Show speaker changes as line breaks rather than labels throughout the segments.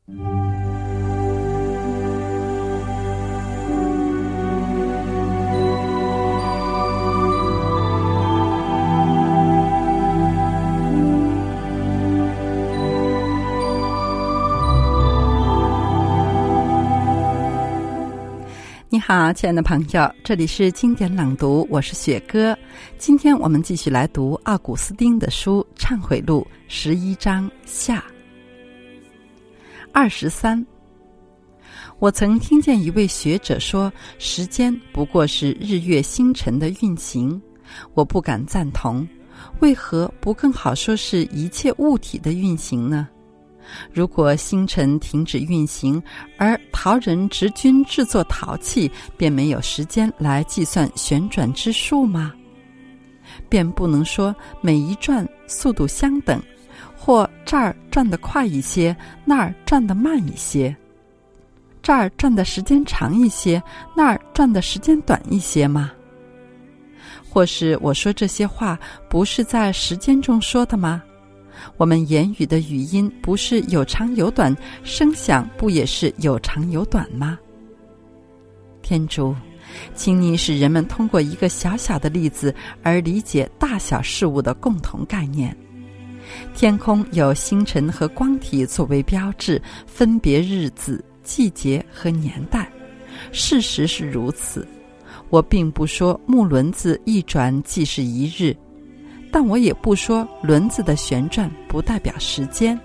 你好，亲爱的朋友，这里是经典朗读，我是雪哥。今天我们继续来读奥古斯丁的书《忏悔录》11章下。23，我曾听见一位学者说，时间不过是日月星辰的运行，我不敢赞同。为何不更好说是一切物体的运行呢？如果星辰停止运行，而陶人执军制作陶器，便没有时间来计算旋转之数吗？便不能说每一转速度相等，或这儿转得快一些，那儿转得慢一些，这儿转的时间长一些，那儿转的时间短一些吗？或是我说这些话不是在时间中说的吗？我们言语的语音不是有长有短，声响不也是有长有短吗？天主，请你使人们通过一个小小的例子而理解大小事物的共同概念。天空有星辰和光体作为标志，分别日子、季节和年代。事实是如此。我并不说木轮子一转即是一日，但我也不说轮子的旋转不代表时间。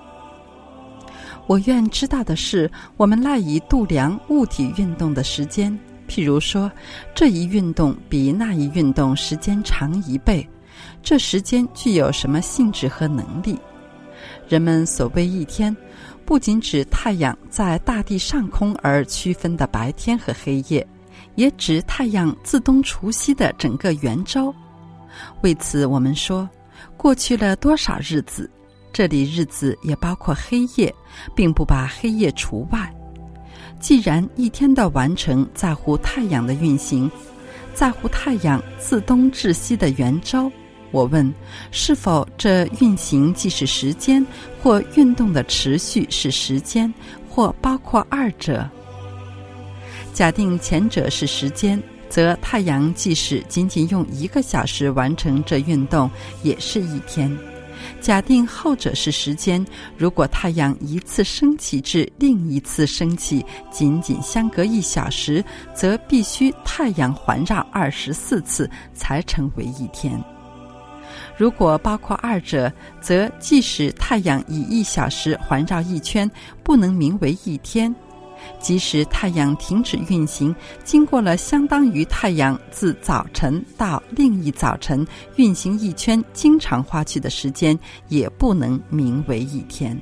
我愿知道的是，我们赖以度量物体运动的时间，譬如说，这一运动比那一运动时间长1倍，这时间具有什么性质和能力？人们所谓一天，不仅指太阳在大地上空而区分的白天和黑夜，也指太阳自东除西的整个圆周。为此我们说，过去了多少日子，这里日子也包括黑夜，并不把黑夜除外。既然一天的完成在乎太阳的运行，在乎太阳自东至西的圆周，我问，是否这运行既是时间，或运动的持续是时间，或包括二者？假定前者是时间，则太阳即使仅仅用1个小时完成这运动，也是一天。假定后者是时间，如果太阳一次升起至另一次升起仅仅相隔1小时，则必须太阳环绕24次才成为一天。如果包括二者，则即使太阳以1小时环绕一圈，不能名为一天。即使太阳停止运行，经过了相当于太阳自早晨到另一早晨运行一圈经常花去的时间，也不能名为一天。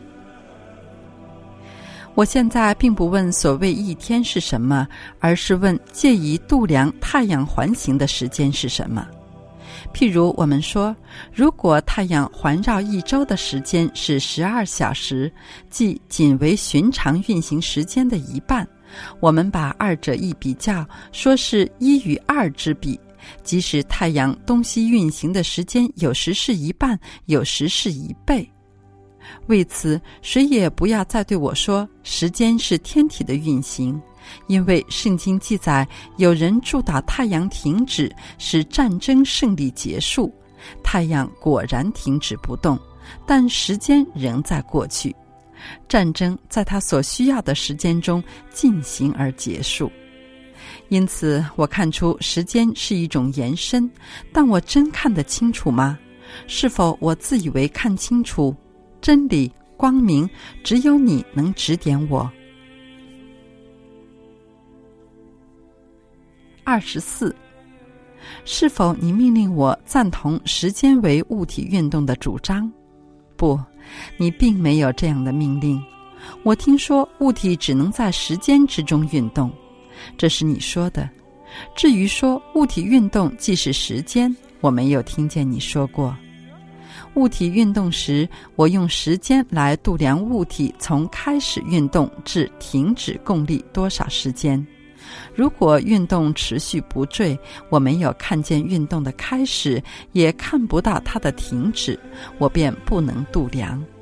我现在并不问所谓一天是什么，而是问借以度量太阳环行的时间是什么。譬如我们说，如果太阳环绕一周的时间是12小时，即仅为寻常运行时间的一半，我们把二者一比较，说是1与2之比，即使太阳东西运行的时间有时是一半，有时是1倍。为此，谁也不要再对我说时间是天体的运行，因为圣经记载，有人祝祷太阳停止，使战争胜利结束。太阳果然停止不动，但时间仍在过去。战争在它所需要的时间中进行而结束。因此，我看出时间是一种延伸，但我真看得清楚吗？是否我自以为看清楚？真理、光明，只有你能指点我。24，是否你命令我赞同时间为物体运动的主张？不，你并没有这样的命令。我听说物体只能在时间之中运动，这是你说的。至于说物体运动即是时间，我没有听见你说过。物体运动时，我用时间来度量物体从开始运动至停止共历多少时间。如果运动持续不坠，我没有看见运动的开始，也看不到它的停止，我便不能度量。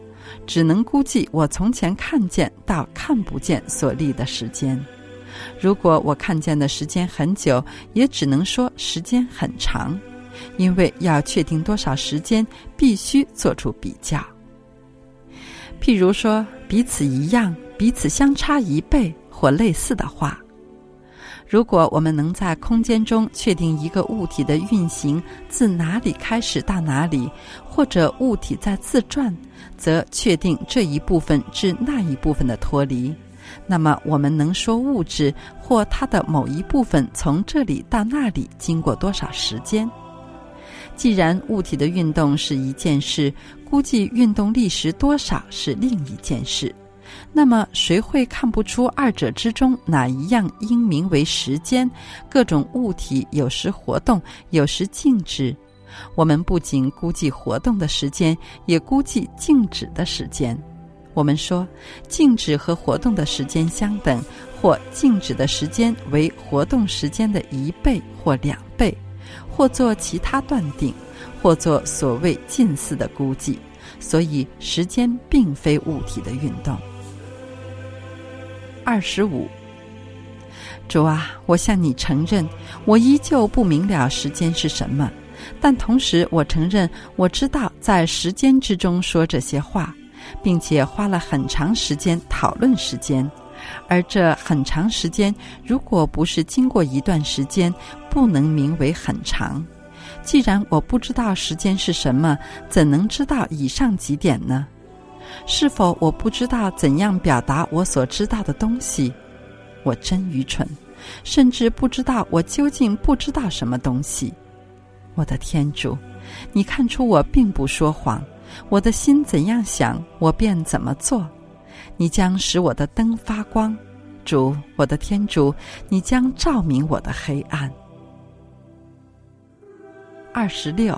只能估计我从前看见到看不见所历的时间。如果我看见的时间很久，也只能说时间很长，因为要确定多少时间，必须做出比较。譬如说彼此一样，彼此相差1倍或类似的话。如果我们能在空间中确定一个物体的运行自哪里开始到哪里，或者物体在自转，则确定这一部分至那一部分的脱离。那么我们能说物质或它的某一部分从这里到那里经过多少时间。既然物体的运动是一件事，估计运动历时多少是另一件事。那么谁会看不出二者之中哪一样应名为时间？各种物体有时活动，有时静止。我们不仅估计活动的时间，也估计静止的时间。我们说静止和活动的时间相等，或静止的时间为活动时间的1倍或2倍，或做其他断定，或做所谓近似的估计。所以时间并非物体的运动。25. 主啊，我向你承认，我依旧不明了时间是什么，但同时我承认我知道在时间之中说这些话，并且花了很长时间讨论时间，而这很长时间如果不是经过一段时间，不能名为很长。既然我不知道时间是什么，怎能知道以上几点呢？是否我不知道怎样表达我所知道的东西？我真愚蠢，甚至不知道我究竟不知道什么东西。我的天主，你看出我并不说谎，我的心怎样想，我便怎么做。你将使我的灯发光，主，我的天主，你将照明我的黑暗。26.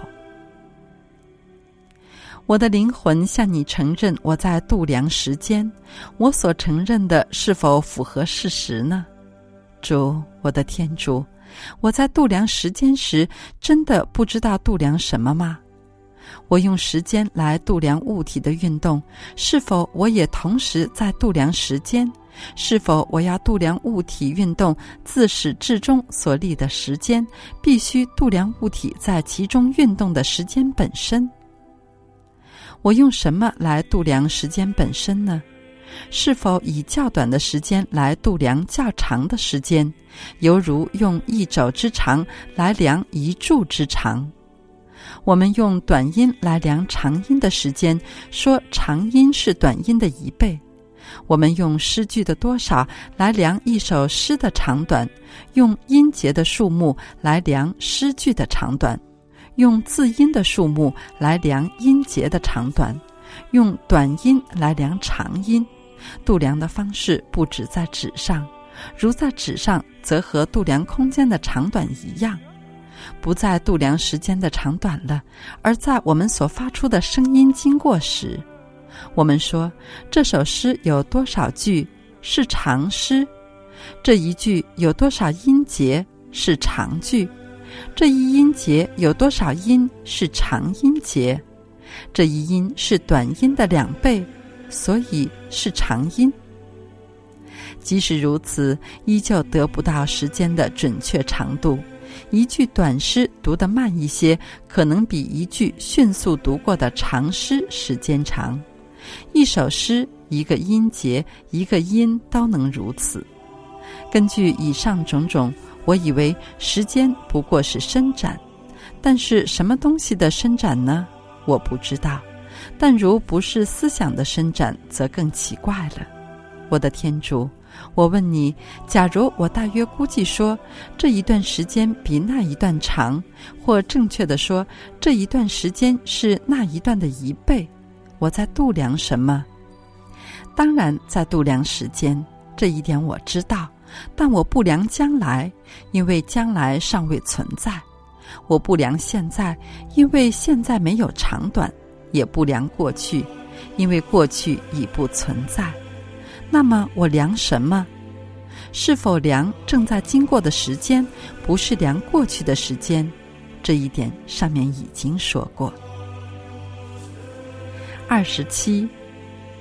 我的灵魂向你承认我在度量时间，我所承认的是否符合事实呢？主，我的天主，我在度量时间时真的不知道度量什么吗？我用时间来度量物体的运动，是否我也同时在度量时间？是否我要度量物体运动自始至终所历的时间，必须度量物体在其中运动的时间本身？我用什么来度量时间本身呢？是否以较短的时间来度量较长的时间，犹如用1肘之长来量1柱之长？我们用短音来量长音的时间，说长音是短音的1倍。我们用诗句的多少来量一首诗的长短，用音节的数目来量诗句的长短，用字音的数目来量音节的长短，用短音来量长音。度量的方式不只在纸上，如在纸上则和度量空间的长短一样，不再度量时间的长短了，而在我们所发出的声音经过时，我们说这首诗有多少句，是长诗；这一句有多少音节，是长句；这一音节有多少音，是长音节；这一音是短音的2倍，所以是长音。即使如此，依旧得不到时间的准确长度。一句短诗读得慢一些，可能比一句迅速读过的长诗时间长。一首诗，一个音节，一个音都能如此。根据以上种种，我以为时间不过是伸展，但是什么东西的伸展呢？我不知道。但如不是思想的伸展，则更奇怪了。我的天主，我问你，假如我大约估计说这一段时间比那一段长，或正确地说这一段时间是那一段的1倍，我在度量什么？当然在度量时间，这一点我知道，但我不量将来，因为将来尚未存在；我不量现在，因为现在没有长短；也不量过去，因为过去已不存在。那么我量什么？是否量正在经过的时间，不是量过去的时间？这一点上面已经说过。27.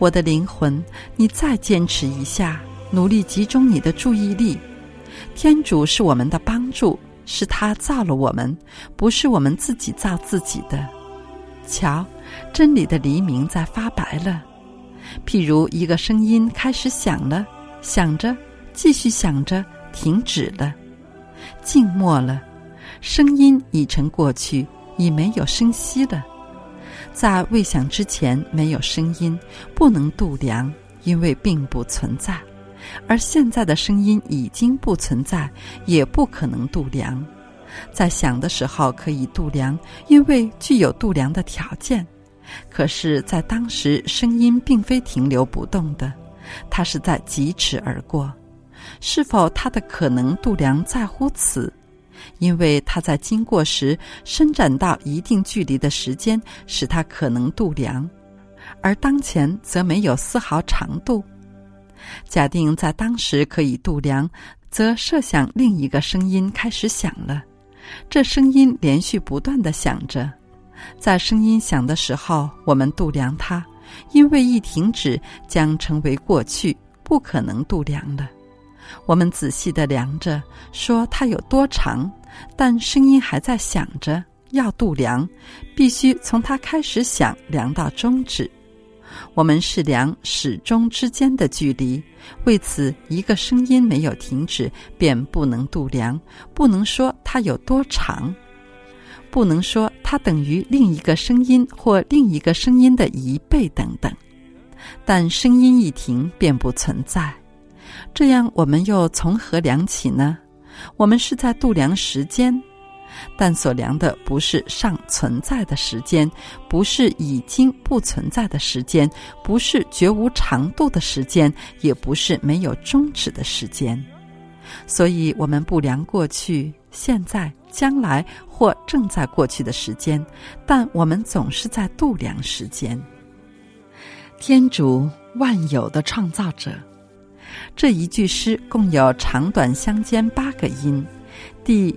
我的灵魂，你再坚持一下，努力集中你的注意力。天主是我们的帮助，是他造了我们，不是我们自己造自己的。瞧，真理的黎明在发白了。譬如一个声音开始响了，响着，继续响着，停止了，静默了，声音已成过去，已没有声息了。在未响之前没有声音，不能度量，因为并不存在。而现在的声音已经不存在，也不可能度量。在响的时候可以度量，因为具有度量的条件。可是在当时，声音并非停留不动的，它是在疾驰而过。是否它的可能度量在乎此？因为它在经过时伸展到一定距离的时间，使它可能度量，而当前则没有丝毫长度。假定在当时可以度量，则设想另一个声音开始响了，这声音连续不断地响着。在声音响的时候，我们度量它，因为一停止将成为过去，不可能度量了。我们仔细地量着，说它有多长，但声音还在响着，要度量，必须从它开始响量到终止。我们是量始终之间的距离，为此一个声音没有停止，便不能度量，不能说它有多长，不能说它等于另一个声音或另一个声音的1倍等等。但声音一停便不存在，这样我们又从何量起呢？我们是在度量时间，但所量的不是尚存在的时间，不是已经不存在的时间，不是绝无长度的时间，也不是没有终止的时间。所以我们不量过去、现在、将来或正在过去的时间，但我们总是在度量时间。天主，万有的创造者。这一句诗共有长短相间8个音，第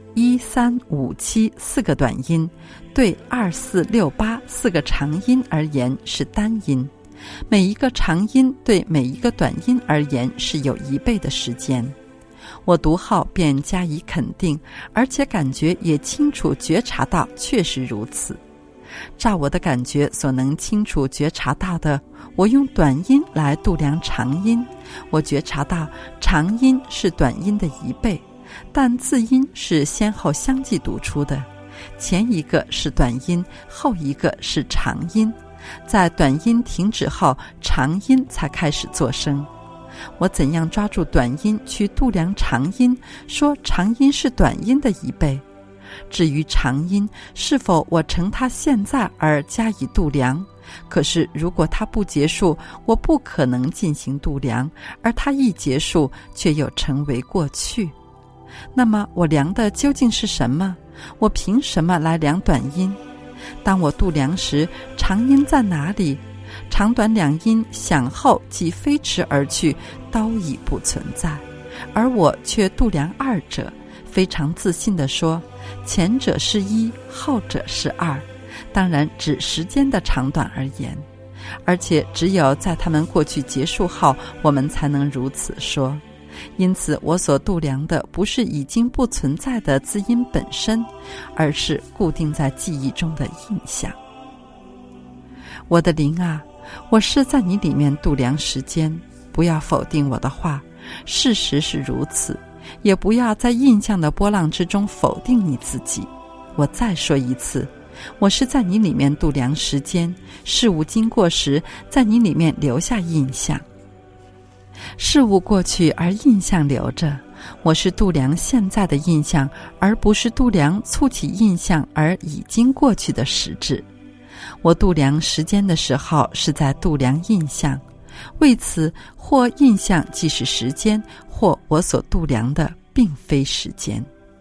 1、3、5、7 4个短音，对2、4、6、8 4个长音而言是单音，每一个长音对每一个短音而言是有1倍的时间。我读后便加以肯定，而且感觉也清楚觉察到确实如此。照我的感觉所能清楚觉察到的，我用短音来度量长音，我觉察到长音是短音的1倍，但字音是先后相继读出的，前一个是短音，后一个是长音，在短音停止后，长音才开始作声。我怎样抓住短音去度量长音，说长音是短音的1倍？至于长音，是否我乘它现在而加以度量？可是如果它不结束，我不可能进行度量，而它一结束，却又成为过去。那么我量的究竟是什么？我凭什么来量短音？当我度量时，长音在哪里？长短2音响后即飞驰而去，都已不存在，而我却度量2者，非常自信地说，前者是1，后者是2，当然指时间的长短而言，而且只有在它们过去结束后，我们才能如此说。因此我所度量的不是已经不存在的字音本身，而是固定在记忆中的印象。我的灵啊，我是在你里面度量时间，不要否定我的话，事实是如此，也不要在印象的波浪之中否定你自己。我再说一次，我是在你里面度量时间，事物经过时，在你里面留下印象。事物过去而印象留着，我是度量现在的印象，而不是度量促起印象而已经过去的实质。我度量时间的时候，是在度量印象，为此或印象即是时间，或我所度量的并非时间。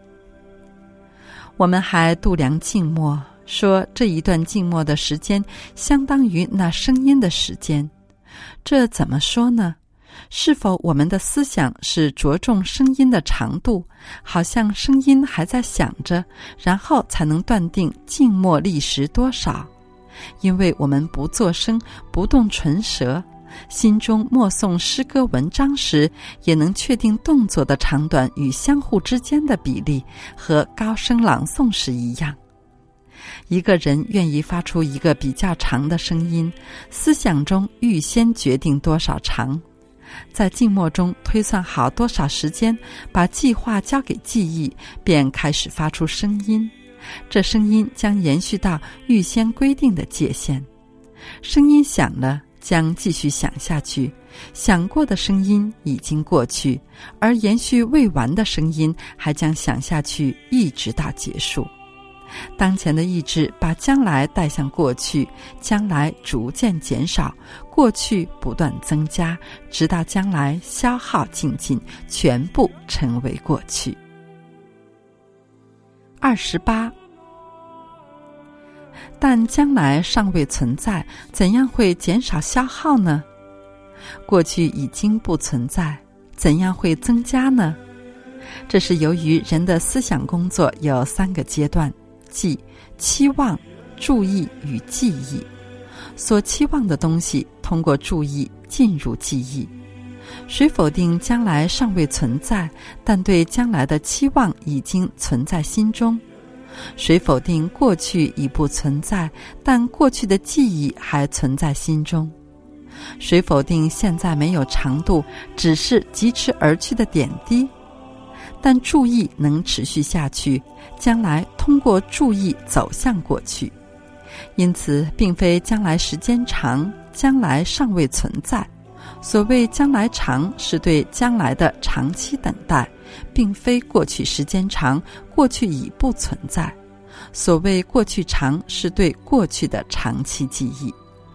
我们还度量静默，说这一段静默的时间相当于那声音的时间。这怎么说呢？是否我们的思想是着重声音的长度，好像声音还在响着，然后才能断定静默历时多少？因为我们不作声，不动唇舌， 心中默诵诗歌文章时，也能确定动作的长短与相互之间的比例，和高声朗诵时一样。一个人愿意发出一个比较长的声音，思想中预先决定多少长，在静默中推算好多少时间，把计划交给记忆，便开始发出声音。这声音将延续到预先规定的界限。声音响了，将继续响下去，响过的声音已经过去，而延续未完的声音还将响下去，一直到结束。当前的意志把将来带向过去，将来逐渐减少，过去不断增加，直到将来消耗尽尽，全部成为过去。28. 但将来尚未存在，怎样会减少消耗呢？过去已经不存在，怎样会增加呢？这是由于人的思想工作有3个阶段，即期望、注意与记忆。所期望的东西通过注意进入记忆。谁否定将来尚未存在，但对将来的期望已经存在心中？谁否定过去已不存在，但过去的记忆还存在心中？谁否定现在没有长度，只是疾驰而去的点滴？但注意能持续下去，将来通过注意走向过去。因此并非将来时间长，将来尚未存在。所谓将来长，是对将来的长期等待，并非过去时间长，过去已不存在。所谓过去长，是对过去的长期记忆。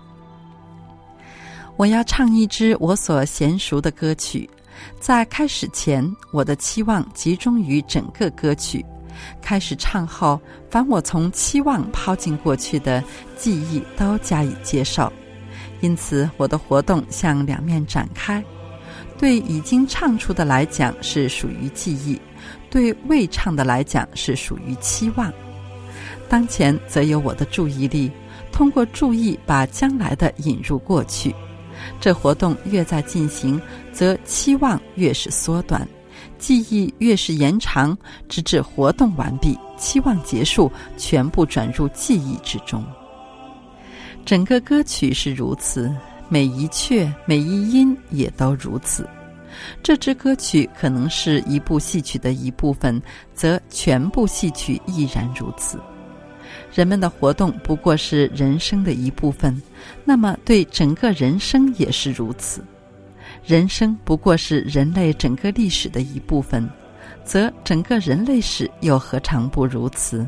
我要唱一支我所娴熟的歌曲，在开始前，我的期望集中于整个歌曲。开始唱后，凡我从期望抛进过去的记忆都加以接受。因此我的活动向2面展开，对已经唱出的来讲是属于记忆，对未唱的来讲是属于期望。当前则有我的注意力，通过注意把将来的引入过去。这活动越在进行，则期望越是缩短，记忆越是延长，直至活动完毕，期望结束，全部转入记忆之中。整个歌曲是如此，每一阙每一音也都如此。这支歌曲可能是一部戏曲的一部分，则全部戏曲亦然如此。人们的活动不过是人生的一部分，那么对整个人生也是如此。人生不过是人类整个历史的一部分，则整个人类史又何尝不如此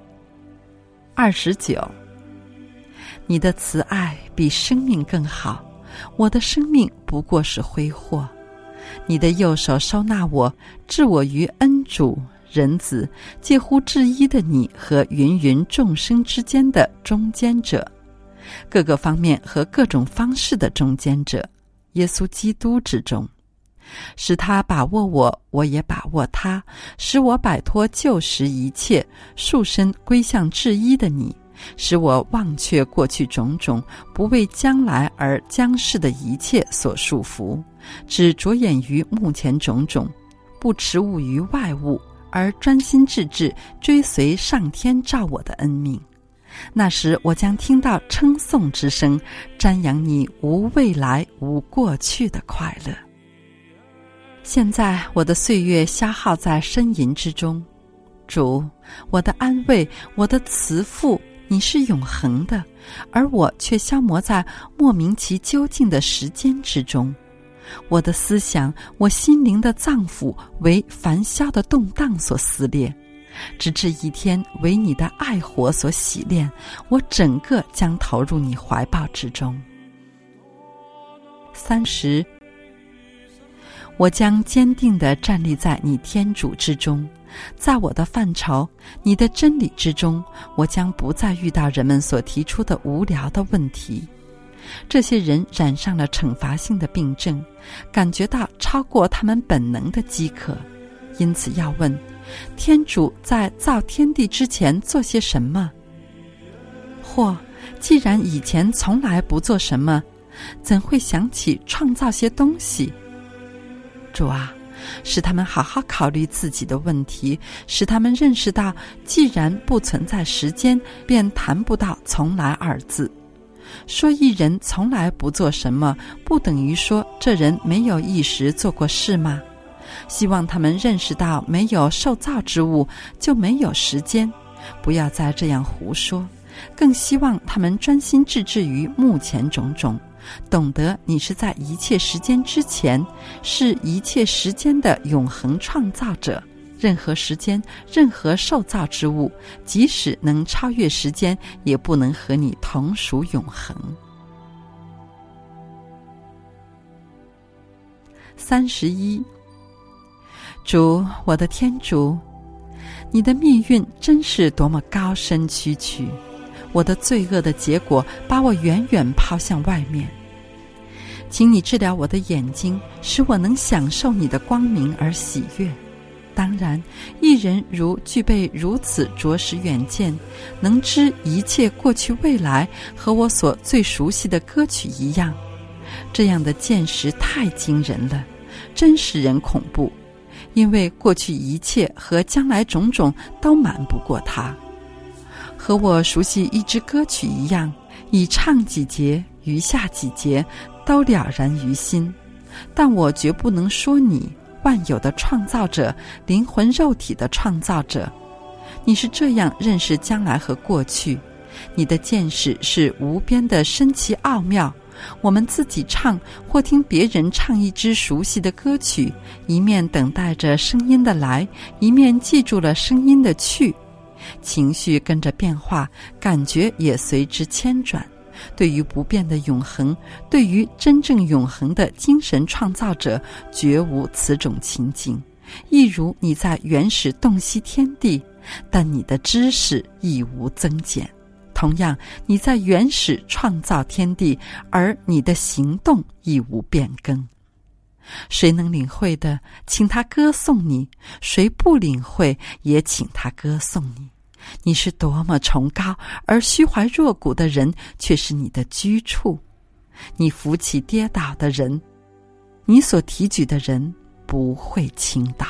？29. 你的慈爱比生命更好，我的生命不过是挥霍。你的右手收纳我，置我于恩主、人子，介乎至一的你和芸芸众生之间的中间者，各个方面和各种方式的中间者，耶稣基督之中。使他把握我，我也把握他，使我摆脱旧时一切，束身归向至一的你，使我忘却过去种种，不为将来而将世的一切所束缚，只着眼于目前种种，不持物于外物，而专心致志追随上天照我的恩命。那时我将听到称颂之声，瞻仰你无未来无过去的快乐。现在我的岁月消耗在呻吟之中，主，我的安慰，我的慈父，你是永恒的，而我却消磨在莫名其究竟的时间之中。我的思想，我心灵的脏腑为凡嚣的动荡所撕裂，直至一天为你的爱火所洗炼，我整个将投入你怀抱之中。30. 我将坚定地站立在你天主之中，在我的范畴，你的真理之中，我将不再遇到人们所提出的无聊的问题。这些人染上了惩罚性的病症，感觉到超过他们本能的饥渴，因此要问：天主在造天地之前做些什么？或既然以前从来不做什么， 怎会想起创造些东西？主啊，使他们好好考虑自己的问题，使他们认识到，既然不存在时间，便谈不到从来二字。说一人从来不做什么，不等于说这人没有一时做过事吗？希望他们认识到，没有受造之物就没有时间，不要再这样胡说。更希望他们专心致志于目前种种，懂得你是在一切时间之前，是一切时间的永恒创造者。任何时间，任何受造之物，即使能超越时间，也不能和你同属永恒。31，主，我的天主，你的命运真是多么高深曲曲，我的罪恶的结果把我远远抛向外面。请你治疗我的眼睛，使我能享受你的光明而喜悦。当然，一人如具备如此着实远见，能知一切过去未来，和我所最熟悉的歌曲一样，这样的见识太惊人了，真使人恐怖，因为过去一切和将来种种都瞒不过他。和我熟悉一支歌曲一样，以唱几节，余下几节都了然于心，但我绝不能说你万有的创造者，灵魂肉体的创造者。你是这样认识将来和过去，你的见识是无边的深奇奥妙。我们自己唱或听别人唱一支熟悉的歌曲，一面等待着声音的来，一面记住了声音的去，情绪跟着变化，感觉也随之迁转。对于不变的永恒，对于真正永恒的精神创造者，绝无此种情景。一如你在原始洞悉天地，但你的知识亦无增减。同样，你在原始创造天地，而你的行动亦无变更。谁能领会的，请他歌颂你；谁不领会，也请他歌颂你。你是多么崇高，而虚怀若谷的人却是你的居处。你扶起跌倒的人，你所提举的人不会倾倒。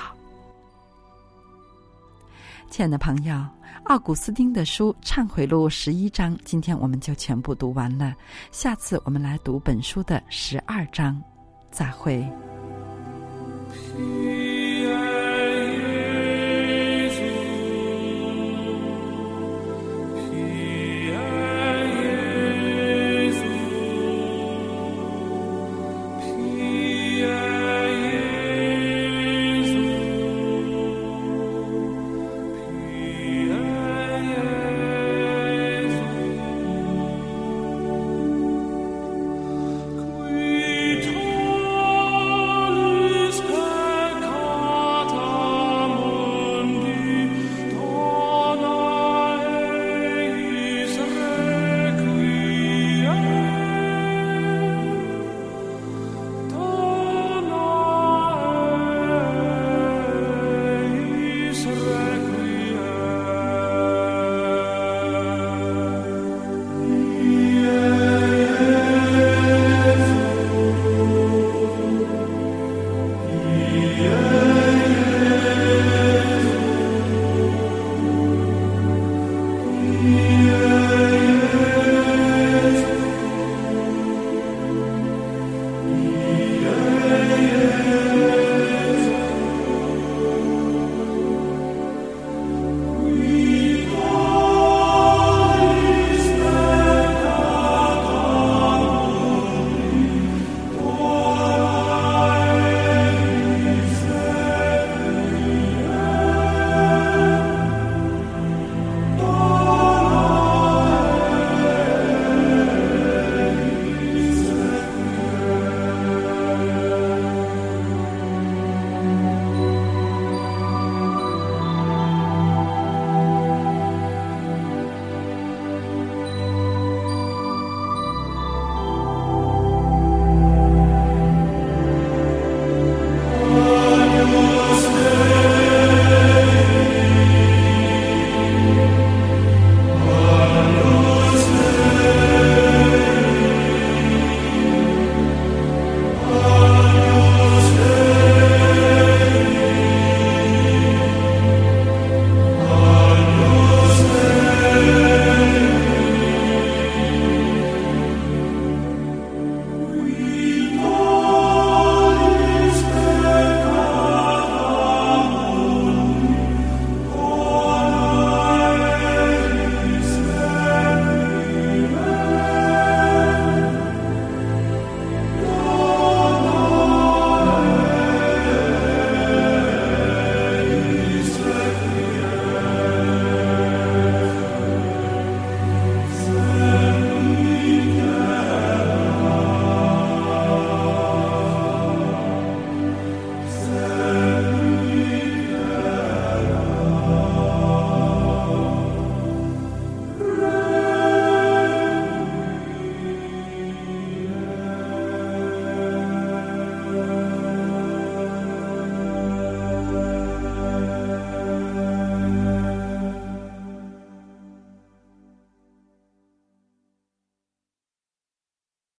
亲爱的朋友，奥古斯丁的书《忏悔录》11章，今天我们就全部读完了。下次我们来读本书的12章。再会。